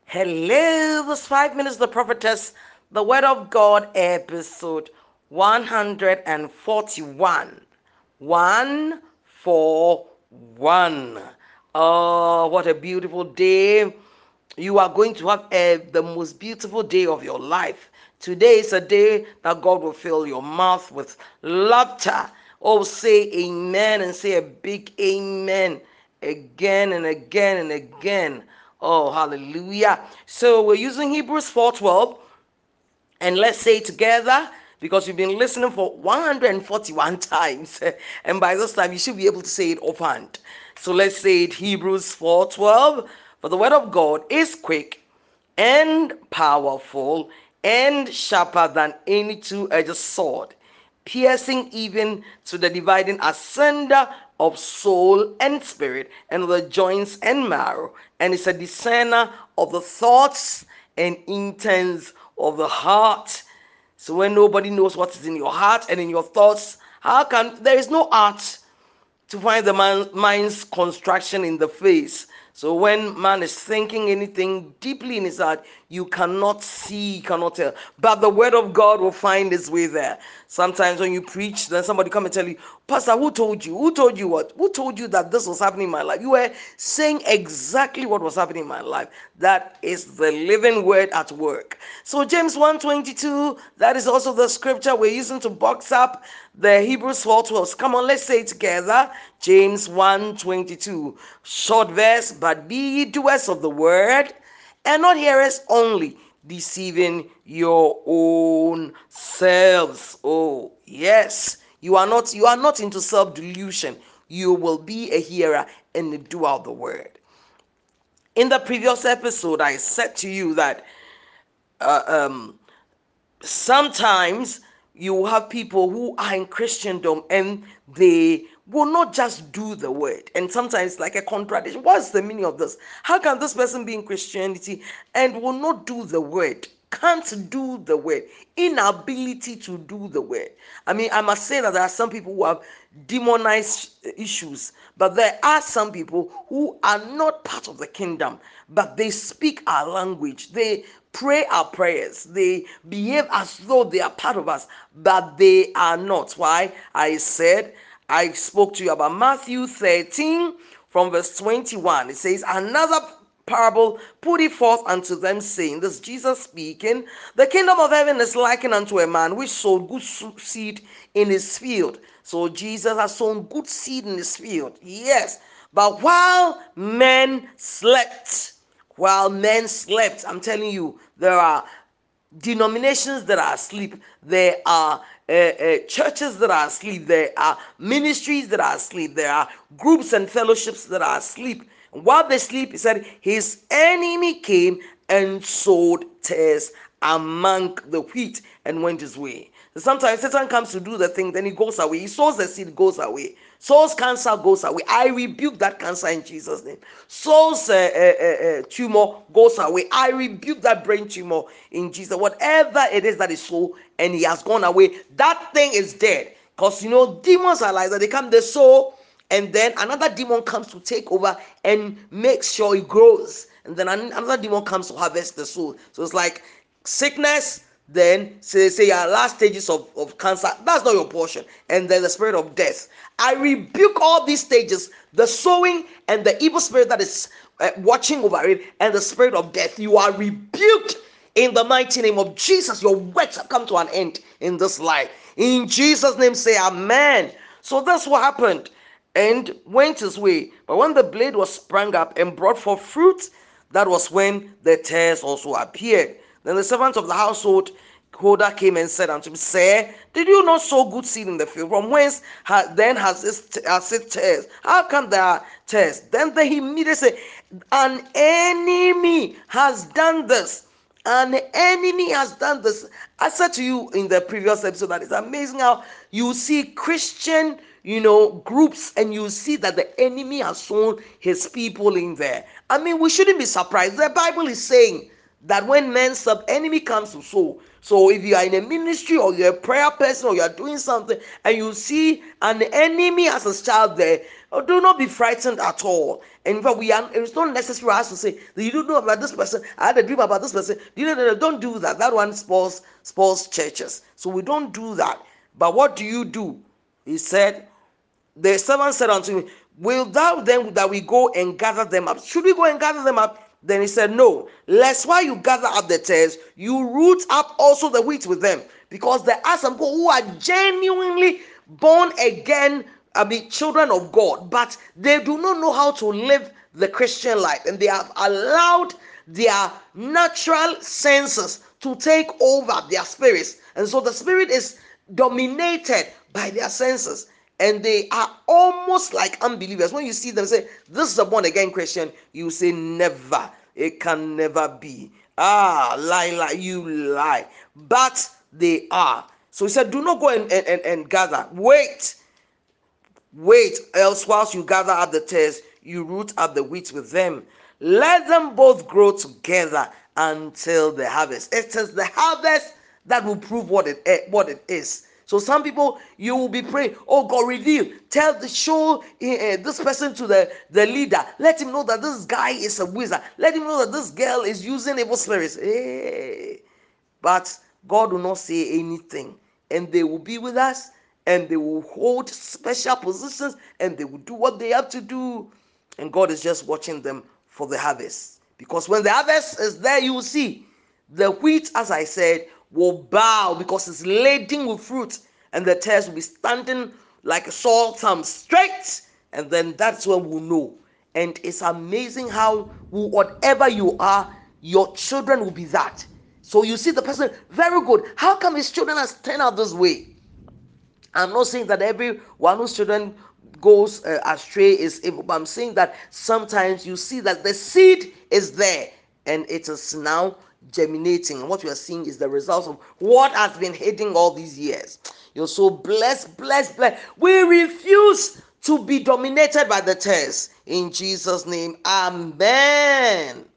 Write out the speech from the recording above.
Hello, this 5 minutes the prophetess, the word of God, episode 141. 141. Oh, what a beautiful day. You are going to have the most beautiful day of your life. Today is a day that God will fill your mouth with laughter. Oh, say amen and say a big amen again and again and again. Oh, hallelujah. So we're using Hebrews 4:12, and let's say it together because you've been listening for 141 times. And by this time, you should be able to say it offhand. So let's say it Hebrews 4:12. For the word of God is quick and powerful and sharper than any two-edged sword, piercing even to the dividing asunder of soul and spirit, and of the joints and marrow, and is a discerner of the thoughts and intents of the heart. So when nobody knows what is in your heart and in your thoughts, how can there is no art to find the mind's construction in the face. So when man is thinking anything deeply in his heart, you cannot see, you cannot tell. But the word of God will find its way there. Sometimes when you preach, then somebody come and tell you, Pastor, who told you? Who told you what? Who told you that this was happening in my life? You were saying exactly what was happening in my life. That is the living word at work. So James 1:22, that is also the scripture we're using to box up the Hebrews 4:12. Come on, let's say it together. James 1:22. Short verse, but be ye doers of the word, and not hearers only, deceiving your own selves. Oh, yes. You are not into self-delusion. You will be a hearer and a doer of the word. In the previous episode, I said to you that uh, um, sometimes you have people who are in Christendom and they will not just do the word. And sometimes, like a contradiction. What's the meaning of this? How can this person be in Christianity and will not do the word? Can't do the word, inability to do the word. I mean, I must say that there are some people who have demonized issues, but there are some people who are not part of the kingdom, but they speak our language, they pray our prayers, they behave as though they are part of us, but they are not. Why? I spoke to you about Matthew 13 from verse 21. It says, another parable put it forth unto them, saying, this Jesus speaking, the kingdom of heaven is likened unto a man which sowed good seed in his field. So Jesus has sown good seed in his field, yes. But while men slept, I'm telling you, there are denominations that are asleep. There are churches that are asleep. There are ministries that are asleep. There are groups and fellowships that are asleep. And while they sleep, he said, his enemy came and sowed tares among the wheat and went his way. So sometimes Satan comes to do the thing, then he goes away. He sows the seed, goes away. Sows cancer, goes away. I rebuke that cancer in Jesus' name. Sows tumor, goes away. I rebuke that brain tumor in Jesus. Whatever it is that is so, and he has gone away, that thing is dead. Because demons are like that. They come, they sow, and then another demon comes to take over and make sure it grows. And then another demon comes to harvest the soul. So it's like sickness, then say your last stages of cancer. That's not your portion. And then the spirit of death. I rebuke all these stages, the sowing and the evil spirit that is watching over it, and the spirit of death. You are rebuked in the mighty name of Jesus. Your works have come to an end in this life. In Jesus' name, say amen. So that's what happened, and went his way. But when the blade was sprung up and brought forth fruit, that was when the tares also appeared. Then the servants of the household holder came and said unto him, Sir, did you not sow good seed in the field? From whence then has it tares? How come there are tares? Then he immediately said, an enemy has done this. An enemy has done this. I said to you in the previous episode that it's amazing how you see Christian, groups, and you see that the enemy has sown his people in there. I mean, we shouldn't be surprised. The Bible is saying that when men sub enemy comes to sow. So if you are in a ministry or you're a prayer person or you are doing something and you see an enemy as a child there, do not be frightened at all. And in fact, it's not necessary for us to say that you don't know about this person. I had a dream about this person. Don't do that. That one spoils churches. So we don't do that. But what do you do? He said, the servant said unto him, will thou then that we go and gather them up? Should we go and gather them up? Then he said, no, lest while you gather up the tares, you root up also the wheat with them. Because there are some people who are genuinely born again, children of God, but they do not know how to live the Christian life, and they have allowed their natural senses to take over their spirits. And so the spirit is dominated by their senses, and they are almost like unbelievers. When you see them say, this is a born again Christian, you say, never, it can never be. Lie, you lie. But they are. So he said, do not go and gather. Wait, else whilst you gather up the tares, you root up the wheat with them. Let them both grow together until the harvest. It is the harvest that will prove what it is. So some people, you will be praying, oh God, reveal, show this person to the leader. Let him know that this guy is a wizard. Let him know that this girl is using evil spirits. Hey. But God will not say anything, and they will be with us, and they will hold special positions, and they will do what they have to do, and God is just watching them for the harvest. Because when the harvest is there, you will see the wheat, as I said, will bow because it's laden with fruit, and the tares will be standing like a sore thumb straight, and then that's when we'll know. And it's amazing how whatever you are, your children will be that. So you see the person, very good. How come his children has turned out this way? I'm not saying that everyone whose children goes astray is evil, but I'm saying that sometimes you see that the seed is there and it is now germinating. And what we are seeing is the results of what has been hidden all these years. You're so blessed, blessed, blessed. We refuse to be dominated by the tares. In Jesus' name, amen.